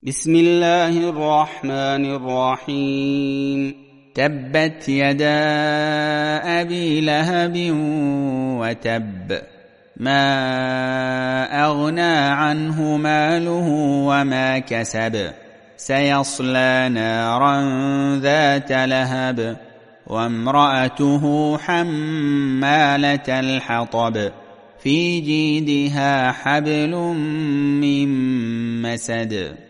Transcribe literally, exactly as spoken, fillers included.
بسم الله الرحمن الرحيم. تبت يدا أبي لهب وتب، ما أغنى عنه ماله وما كسب، سيصلى نارا ذات لهب وامرأته حمالة الحطب في جيدها حبل من مسد.